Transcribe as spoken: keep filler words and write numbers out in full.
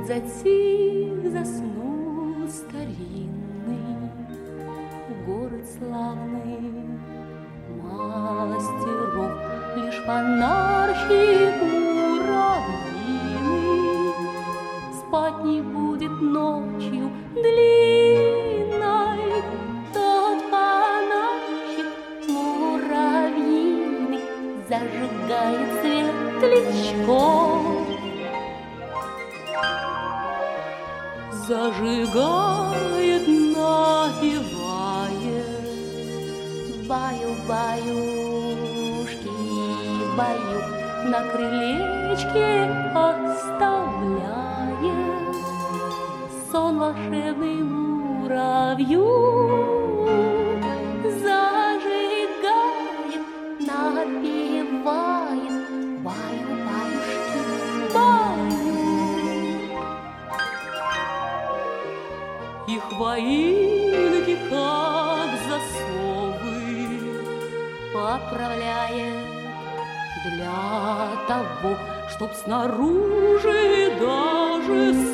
затих, заснул старинный город славный. Мастеров лишь фонарщик муравьиный спать не будет ночью длинной. Тот фонарщик муравьиный зажигает светлячков, зажигает, напевает. Баю-баюшки, баю, на крылечке оставляет сон волшебный муравью. Зажигает, напевает. Баю-баюшки, баю. И хвоинки, как засовы, поправляет для того, чтоб снаружи даже